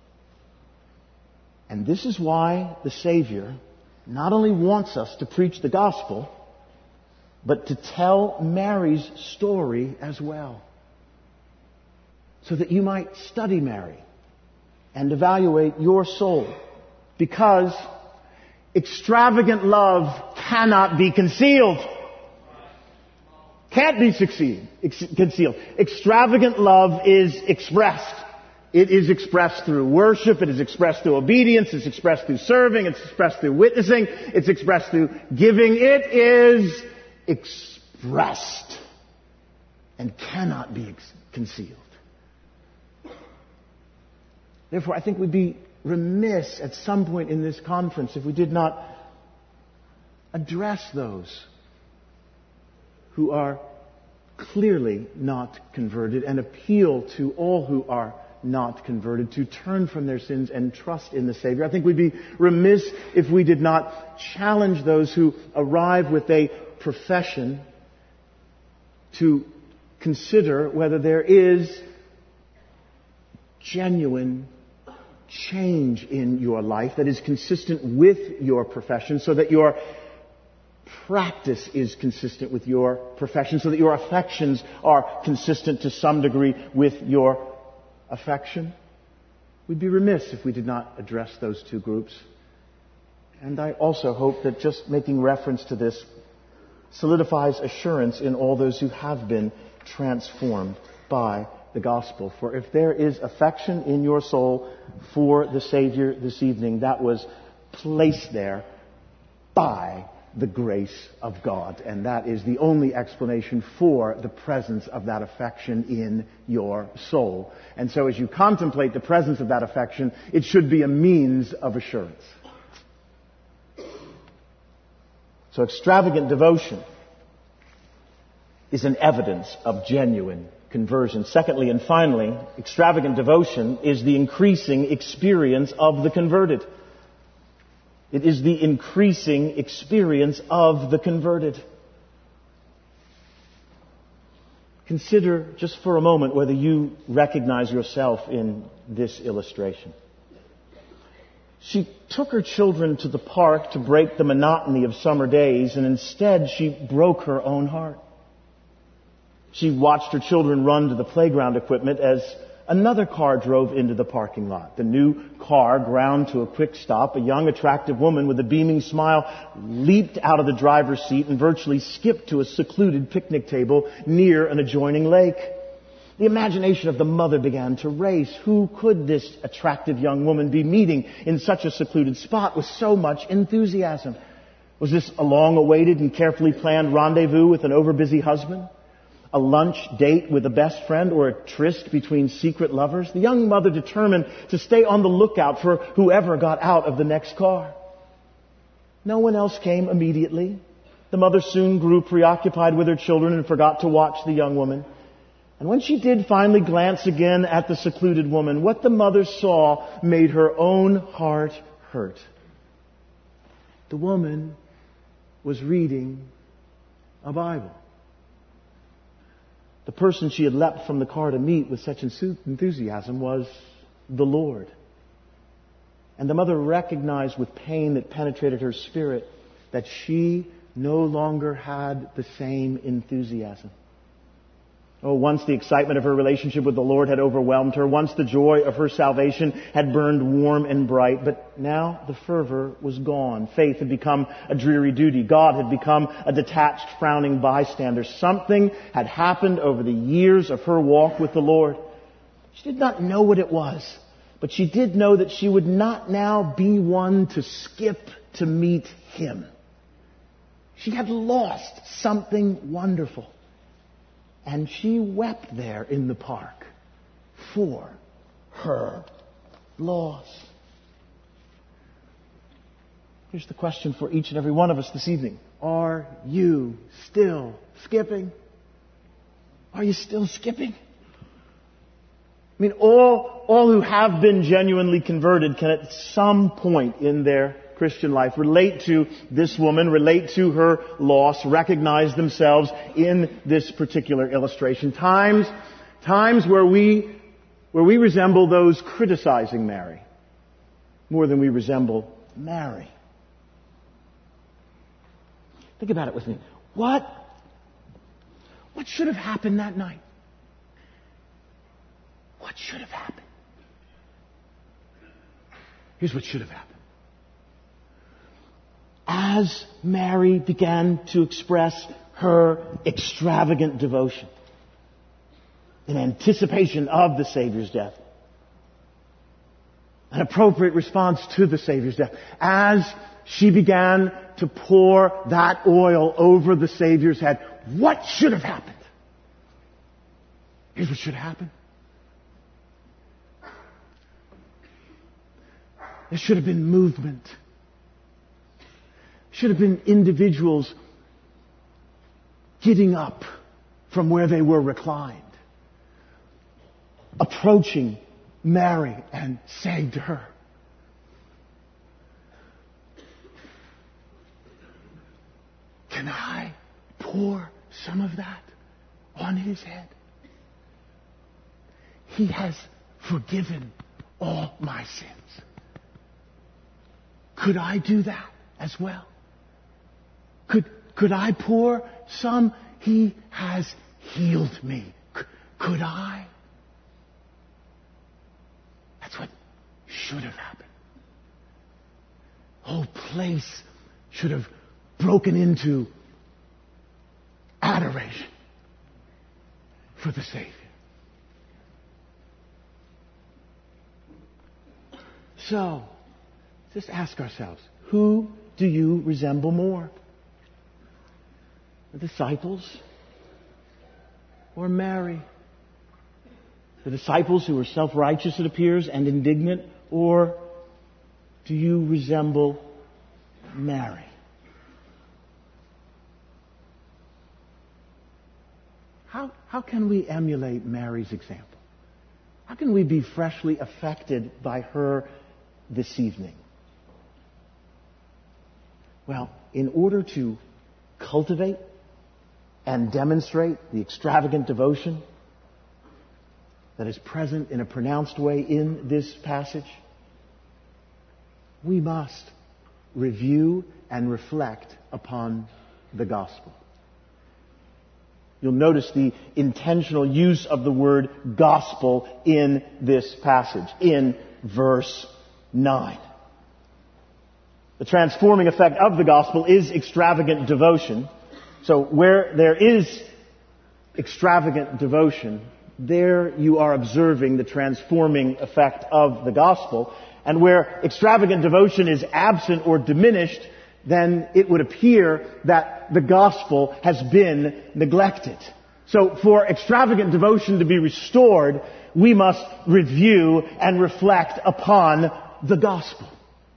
And this is why the Savior not only wants us to preach the gospel, but to tell Mary's story as well, so that you might study Mary and evaluate your soul. Because extravagant love cannot be concealed. Can't be succeed, ex- concealed. Extravagant love is expressed. It is expressed through worship. It is expressed through obedience. It's expressed through serving. It's expressed through witnessing. It's expressed through giving. It is expressed and cannot be ex- concealed. Therefore, I think we'd be remiss at some point in this conference if we did not address those who are clearly not converted and appeal to all who are not converted to turn from their sins and trust in the Savior. I think we'd be remiss if we did not challenge those who arrive with a profession to consider whether there is genuine change in your life that is consistent with your profession, so that your practice is consistent with your profession, so that your affections are consistent to some degree with your affection. We'd be remiss if we did not address those two groups. And I also hope that just making reference to this solidifies assurance in all those who have been transformed by the gospel. For if there is affection in your soul for the Savior this evening, that was placed there by the grace of God. And that is the only explanation for the presence of that affection in your soul. And so as you contemplate the presence of that affection, it should be a means of assurance. So extravagant devotion is an evidence of genuine conversion. Secondly and finally, extravagant devotion is the increasing experience of the converted. It is the increasing experience of the converted. Consider just for a moment whether you recognize yourself in this illustration. She took her children to the park to break the monotony of summer days, and instead she broke her own heart. She watched her children run to the playground equipment as another car drove into the parking lot. The new car ground to a quick stop. A young, attractive woman with a beaming smile leaped out of the driver's seat and virtually skipped to a secluded picnic table near an adjoining lake. The imagination of the mother began to race. Who could this attractive young woman be meeting in such a secluded spot with so much enthusiasm? Was this a long-awaited and carefully planned rendezvous with an overbusy husband? A lunch date with a best friend, or a tryst between secret lovers? The young mother determined to stay on the lookout for whoever got out of the next car. No one else came immediately. The mother soon grew preoccupied with her children and forgot to watch the young woman. And when she did finally glance again at the secluded woman, what the mother saw made her own heart hurt. The woman was reading a Bible. The person she had leapt from the car to meet with such enthusiasm was the Lord. And the mother recognized with pain that penetrated her spirit that she no longer had the same enthusiasm. Oh, once the excitement of her relationship with the Lord had overwhelmed her. Once the joy of her salvation had burned warm and bright. But now the fervor was gone. Faith had become a dreary duty. God had become a detached, frowning bystander. Something had happened over the years of her walk with the Lord. She did not know what it was, but she did know that she would not now be one to skip to meet Him. She had lost something wonderful. And she wept there in the park for her loss. Here's the question for each and every one of us this evening. Are you still skipping? Are you still skipping? I mean, all, all who have been genuinely converted can at some point in their Christian life relate to this woman, relate to her loss, recognize themselves in this particular illustration. Times, times where we, where we resemble those criticizing Mary more than we resemble Mary. Think about it with me. What, what should have happened that night? What should have happened? Here's what should have happened. As Mary began to express her extravagant devotion in anticipation of the Savior's death. An appropriate response to the Savior's death. As she began to pour that oil over the Savior's head, what should have happened? Here's what should have happened. There should have been movement. Should have been individuals getting up from where they were reclined, approaching Mary and saying to her, "Can I pour some of that on his head? He has forgiven all my sins. Could I do that as well? Could, could I pour some? He has healed me. C- could I?" That's what should have happened. The whole place should have broken into adoration for the Savior. So, just ask ourselves, who do you resemble more? The disciples or Mary? The disciples who are self-righteous, it appears, and indignant, or do you resemble Mary? How, how can we emulate Mary's example? How can we be freshly affected by her this evening? Well, in order to cultivate and demonstrate the extravagant devotion that is present in a pronounced way in this passage, we must review and reflect upon the gospel. You'll notice the intentional use of the word gospel in this passage, in verse nine. The transforming effect of the gospel is extravagant devotion. So where there is extravagant devotion, there you are observing the transforming effect of the gospel. And where extravagant devotion is absent or diminished, then it would appear that the gospel has been neglected. So for extravagant devotion to be restored, we must review and reflect upon the gospel.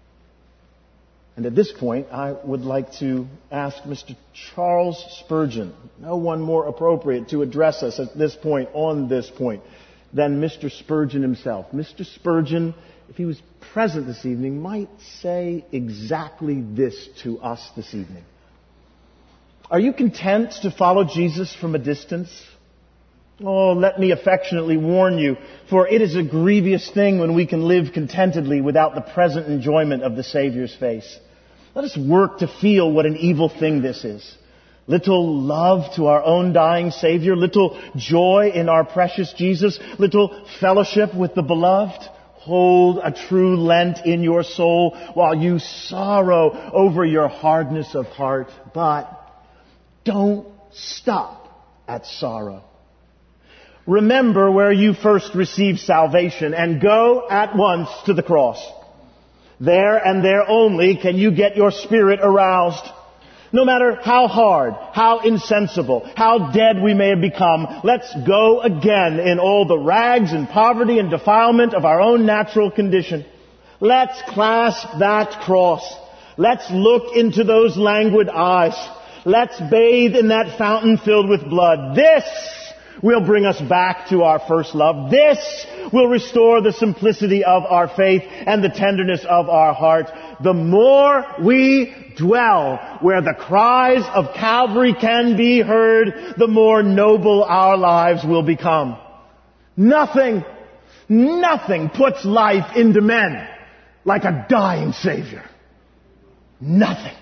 And at this point, I would like to ask Mister Charles Spurgeon, no one more appropriate to address us at this point, on this point, than Mister Spurgeon himself. Mister Spurgeon, if he was present this evening, might say exactly this to us this evening. Are you content to follow Jesus from a distance? Oh, let me affectionately warn you, for it is a grievous thing when we can live contentedly without the present enjoyment of the Savior's face. Let us work to feel what an evil thing this is. Little love to our own dying Savior, little joy in our precious Jesus, little fellowship with the beloved. Hold a true Lent in your soul while you sorrow over your hardness of heart. But don't stop at sorrow. Remember where you first received salvation and go at once to the cross. There and there only can you get your spirit aroused. No matter how hard, how insensible, how dead we may have become, let's go again in all the rags and poverty and defilement of our own natural condition. Let's clasp that cross. Let's look into those languid eyes. Let's bathe in that fountain filled with blood. This will bring us back to our first love. This will restore the simplicity of our faith and the tenderness of our heart. The more we dwell where the cries of Calvary can be heard, the more noble our lives will become. Nothing, nothing puts life into men like a dying Savior. Nothing.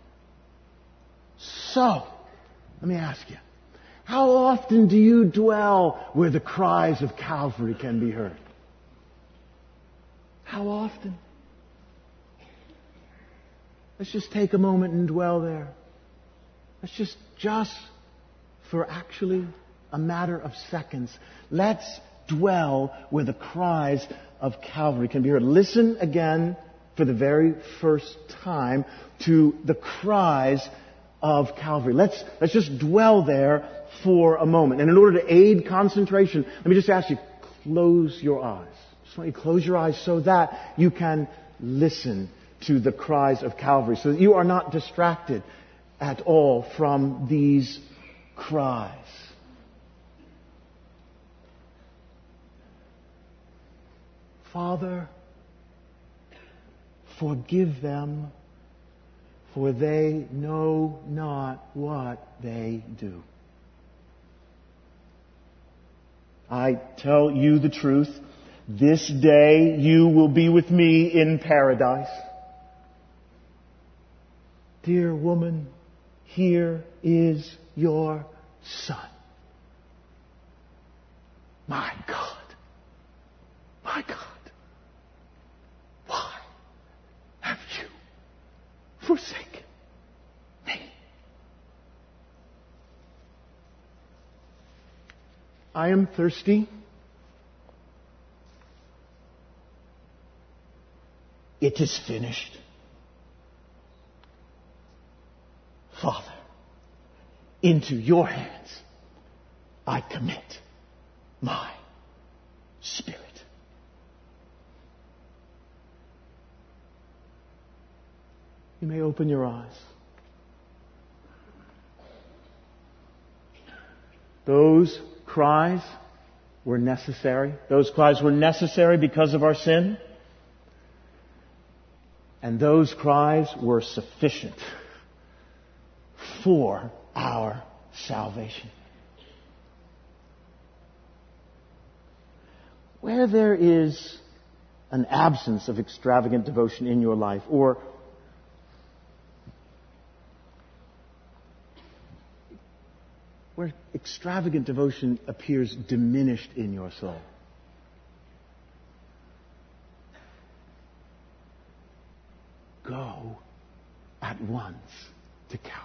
So, let me ask you, how often do you dwell where the cries of Calvary can be heard? How often? Let's just take a moment and dwell there. let's just, just for actually a matter of seconds, let's dwell where the cries of Calvary can be heard. Listen again for the very first time to the cries of Calvary. Let's, let's just dwell there for a moment. And in order to aid concentration, let me just ask you, close your eyes. Just want you to close your eyes so that you can listen to the cries of Calvary, so that you are not distracted at all from these cries. Father, forgive them, for they know not what they do. I tell you the truth, this day you will be with me in paradise. Dear woman, here is your son. My God, my God, why have you forsaken me? I am thirsty. It is finished. Father, into your hands I commit my spirit. You may open your eyes. Those cries were necessary. Those cries were necessary because of our sin. And those cries were sufficient for our salvation. Where there is an absence of extravagant devotion in your life, or where extravagant devotion appears diminished in your soul, go at once to Calvary.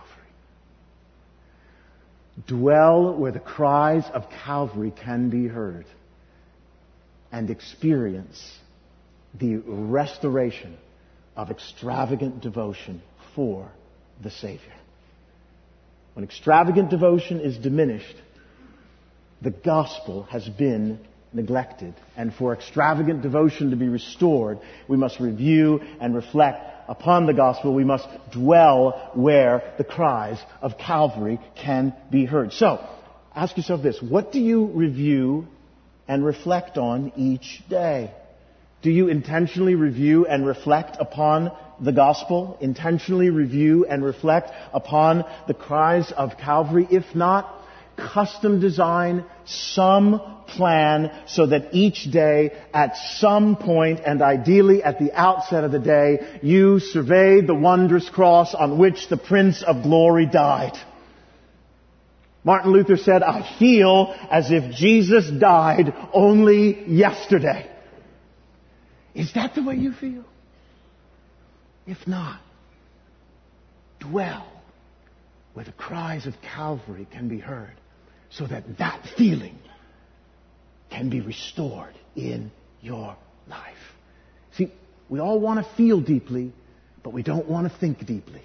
Dwell where the cries of Calvary can be heard, and experience the restoration of extravagant devotion for the Savior. When extravagant devotion is diminished, the gospel has been neglected. And for extravagant devotion to be restored, we must review and reflect upon the gospel. We must dwell where the cries of Calvary can be heard. So, ask yourself this. What do you review and reflect on each day? Do you intentionally review and reflect upon the gospel? Intentionally review and reflect upon the cries of Calvary? If not, custom design some plan so that each day, at some point, and ideally at the outset of the day, you survey the wondrous cross on which the Prince of Glory died. Martin Luther said, I feel as if Jesus died only yesterday. Is that the way you feel? If not, dwell where the cries of Calvary can be heard, so that that feeling can be restored in your life. See, we all want to feel deeply, but we don't want to think deeply.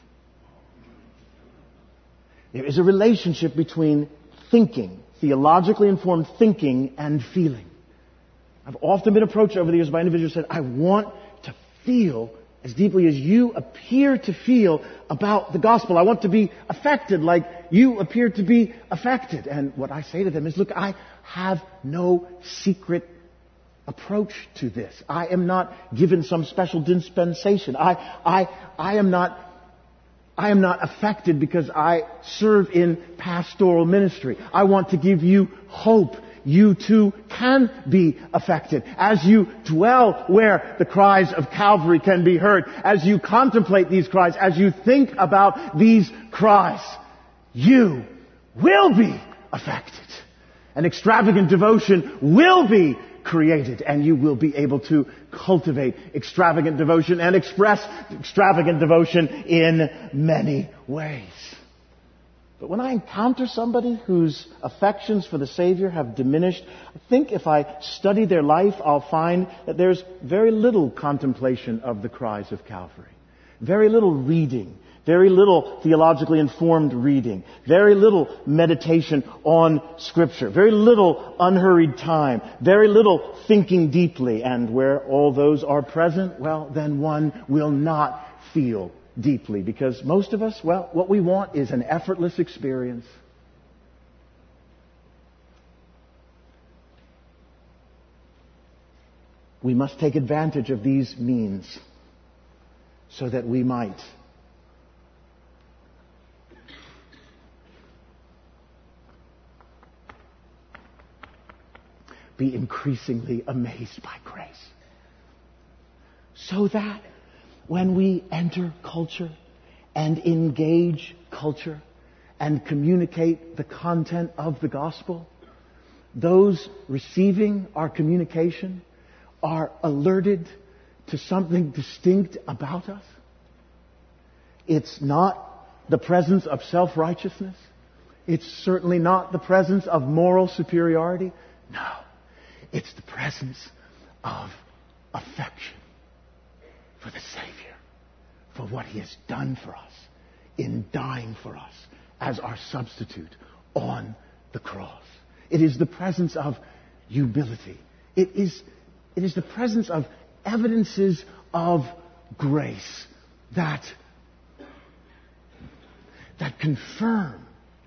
There is a relationship between thinking, theologically informed thinking, and feeling. I've often been approached over the years by individuals who said, I want to feel as deeply as you appear to feel about the gospel. I want to be affected like you appear to be affected. And what I say to them is, look, I have no secret approach to this. I am not given some special dispensation. I, I, I am not, I am not affected because I serve in pastoral ministry. I want to give you hope. You too can be affected as you dwell where the cries of Calvary can be heard, as you contemplate these cries, as you think about these cries. You will be affected. An extravagant devotion will be created, and you will be able to cultivate extravagant devotion and express extravagant devotion in many ways. But when I encounter somebody whose affections for the Savior have diminished, I think if I study their life, I'll find that there's very little contemplation of the cries of Calvary. Very little reading. Very little theologically informed reading. Very little meditation on Scripture. Very little unhurried time. Very little thinking deeply. And where all those are present, well, then one will not feel deeply. Because most of us, well, what we want is an effortless experience. We must take advantage of these means so that we might be increasingly amazed by grace. So that when we enter culture and engage culture and communicate the content of the gospel, those receiving our communication are alerted to something distinct about us. It's not the presence of self-righteousness. It's certainly not the presence of moral superiority. No. It's the presence of affection for the Savior, for what He has done for us in dying for us as our substitute on the cross. It is the presence of humility. It is, it is the presence of evidences of grace that, that confirm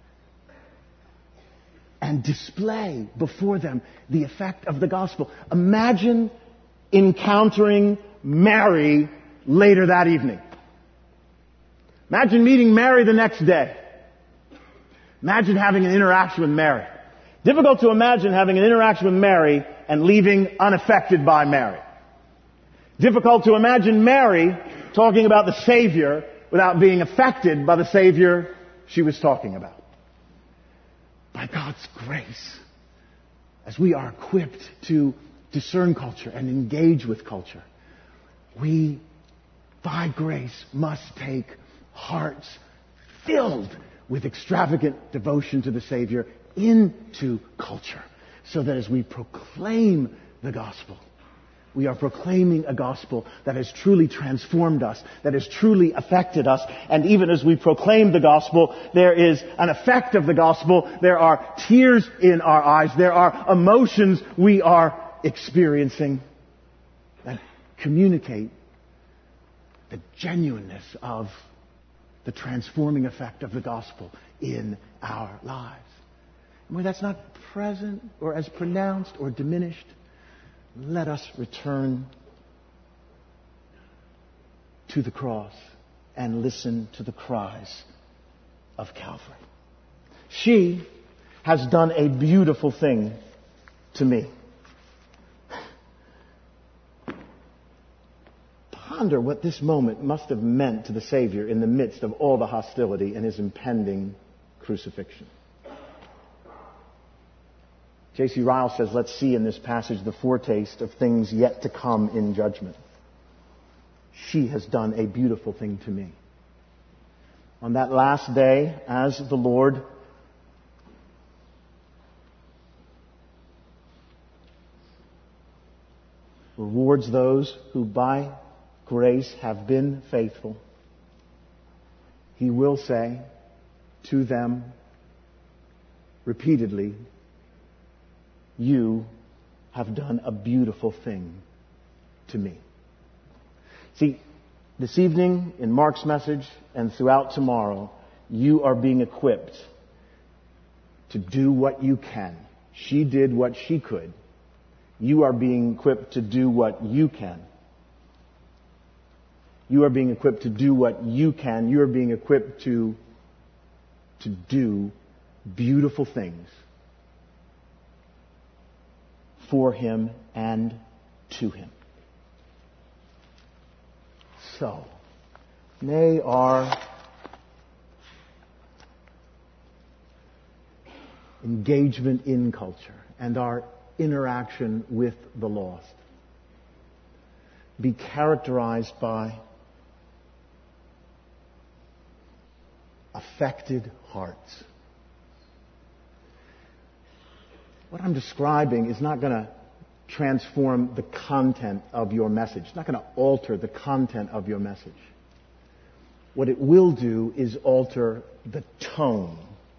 and display before them the effect of the gospel. Imagine encountering Mary later that evening. Imagine meeting Mary the next day. Imagine having an interaction with Mary. Difficult to imagine having an interaction with Mary and leaving unaffected by Mary. Difficult to imagine Mary talking about the Savior without being affected by the Savior she was talking about. By God's grace, as we are equipped to discern culture and engage with culture, we, by grace, must take hearts filled with extravagant devotion to the Savior into culture, so that as we proclaim the gospel, we are proclaiming a gospel that has truly transformed us, that has truly affected us. And even as we proclaim the gospel, there is an effect of the gospel. There are tears in our eyes. There are emotions we are experiencing that communicate the genuineness of the transforming effect of the gospel in our lives. And when that's not present or as pronounced or diminished, let us return to the cross and listen to the cries of Calvary. She has done a beautiful thing to me. Ponder what this moment must have meant to the Savior in the midst of all the hostility and His impending crucifixion. J C Ryle says, let's see in this passage the foretaste of things yet to come in judgment. She has done a beautiful thing to me. On that last day, as the Lord rewards those who by grace have been faithful, He will say to them repeatedly, you have done a beautiful thing to me. See, this evening in Mark's message and throughout tomorrow, you are being equipped to do what you can. She did what she could. You are being equipped to do what you can. You are being equipped to do what you can. You are being equipped to, to do beautiful things for Him and to Him. So, may our engagement in culture and our interaction with the lost be characterized by a affected hearts. What I'm describing is not going to transform the content of your message. It's not going to alter the content of your message. What it will do is alter the tone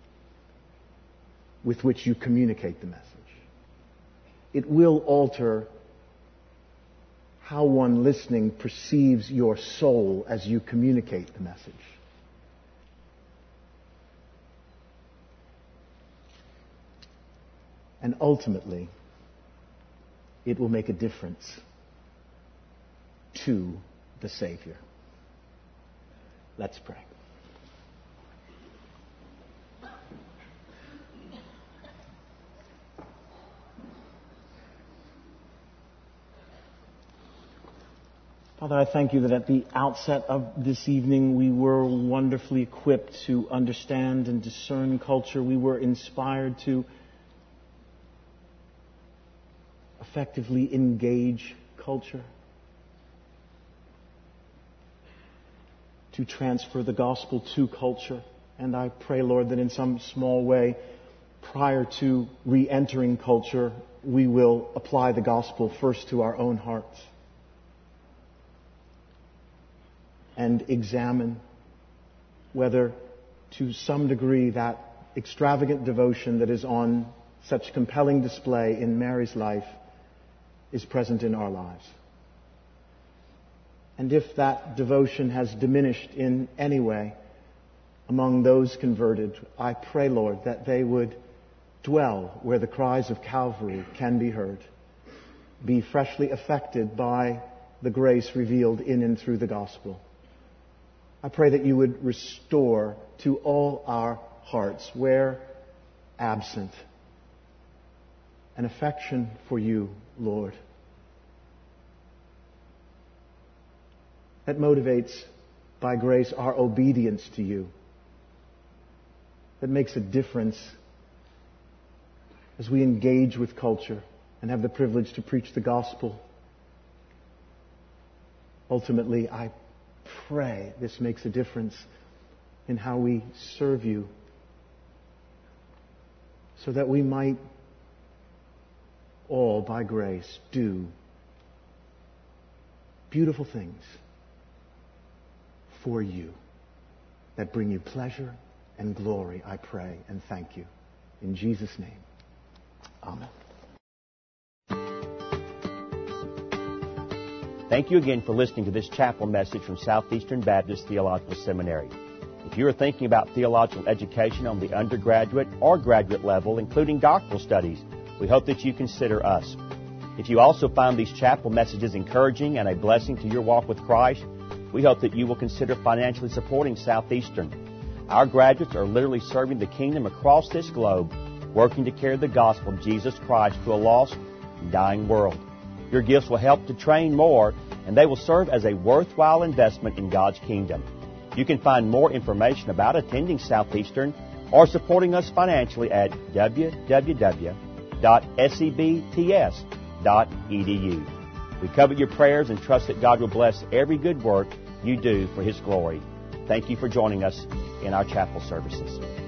with which you communicate the message. It will alter how one listening perceives your soul as you communicate the message. And ultimately, it will make a difference to the Savior. Let's pray. Father, I thank you that at the outset of this evening we were wonderfully equipped to understand and discern culture. We were inspired to effectively engage culture, to transfer the gospel to culture. And I pray, Lord, that in some small way, prior to re-entering culture, we will apply the gospel first to our own hearts and examine whether, to some degree, that extravagant devotion that is on such compelling display in Mary's life is present in our lives. And if that devotion has diminished in any way among those converted, I pray, Lord, that they would dwell where the cries of Calvary can be heard, be freshly affected by the grace revealed in and through the gospel. I pray that you would restore to all our hearts, where absent, an affection for you, Lord, that motivates by grace our obedience to you, that makes a difference as we engage with culture and have the privilege to preach the gospel. Ultimately, I pray this makes a difference in how we serve you, so that we might all, by grace, do beautiful things for you that bring you pleasure and glory, I pray and thank you. In Jesus' name, amen. Thank you again for listening to this chapel message from Southeastern Baptist Theological Seminary. If you are thinking about theological education on the undergraduate or graduate level, including doctoral studies, we hope that you consider us. If you also find these chapel messages encouraging and a blessing to your walk with Christ, we hope that you will consider financially supporting Southeastern. Our graduates are literally serving the kingdom across this globe, working to carry the gospel of Jesus Christ to a lost and dying world. Your gifts will help to train more, and they will serve as a worthwhile investment in God's kingdom. You can find more information about attending Southeastern or supporting us financially at w w w dot sebts dot e d u. We covet your prayers and trust that God will bless every good work you do for His glory. Thank you for joining us in our chapel services.